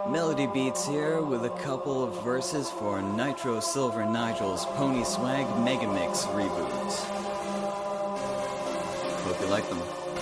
Melody Beats here with a couple of verses for Nitro Silver Nigel's Pony Swag Megamix reboot. Hope you like them.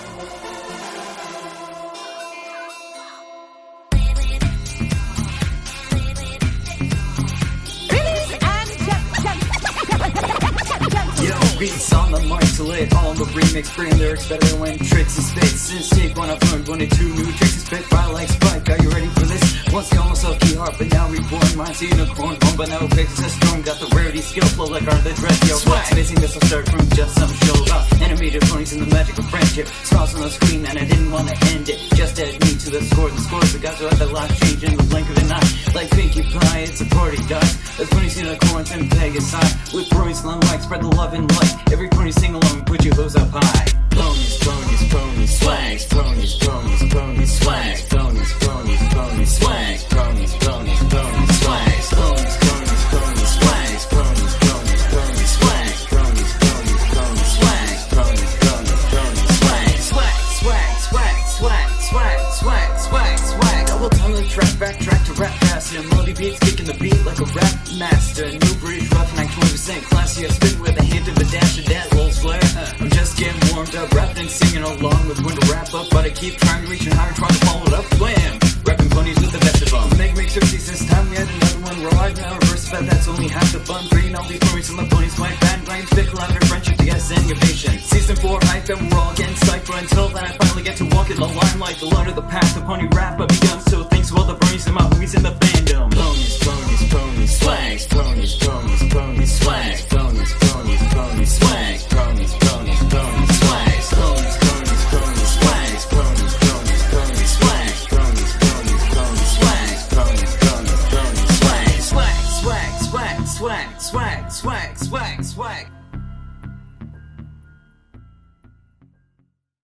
Beats on the mic to lay it all on the remix. Bring lyrics better when tricks and spit. Since take one I've learned 1 and 2 new tricks and spit. Fire like Spike, are you ready for this? Once called myself Key Heart, but now reborn. Mind's a unicorn, home but now fixes a storm. Got the rarity, skill, flow like Art the Dread. Yo, what's missing? This will start from just some show about animated ponies and the magic of friendship. Smiles on the screen and I didn't want to end it. Just add me to the score. The scores, the guys who had the last change in the blink of an eye. Like Pinkie Pie, it's a party, guys. There's ponies, unicorns, and Pegasi. With ponies, long like spread the love and light. Every pony sing along, put your hose up high. Ponies, ponies, ponies, swags. Ponies, ponies, ponies, swags. Ponies, ponies, ponies, swags. Ponies, ponies, ponies, swags. Ponies, ponies, ponies, swags. Ponies, ponies, ponies, swags. Ponies, ponies, ponies, swags. Ponies, ponies, ponies, swags. Swag, swag, swag, swag, swag, swag, swag, swag. I will tell the track, backtrack to rap faster. Melody Beats kicking the beat like a rap master. New British Roughneck, 20% classy. I spit with a hint of a dash of that little flair. I'm just getting warmed up, rapping, singing along with when to wrap up, but I keep trying to reach higher, trying to follow it up. Wham! Rapping ponies with the best of them. Make sure this time we had another one. We're live now, reverse, but that's only half the fun. Bringing all these ponies on the ponies, my band, brains, big louder friendship, you guys sending innovation. Season 4 hype, and we're all getting psyched. But until then, I finally get to walk in the limelight. The light of the path, the pony rap I've begun. So thanks to all the ponies in my movies in the fandom. Ponies, ponies, ponies, swags. Ponies, ponies, ponies, swags. Ponies, ponies, ponies, swags. Ponies, ponies, ponies, swags. Ponies, ponies, ponies, swags. Ponies, ponies, ponies, swags. Ponies, ponies, ponies, swags. Ponies, ponies, ponies, swags. Swag, swag, swag, swag, swag, swag, swag, swag.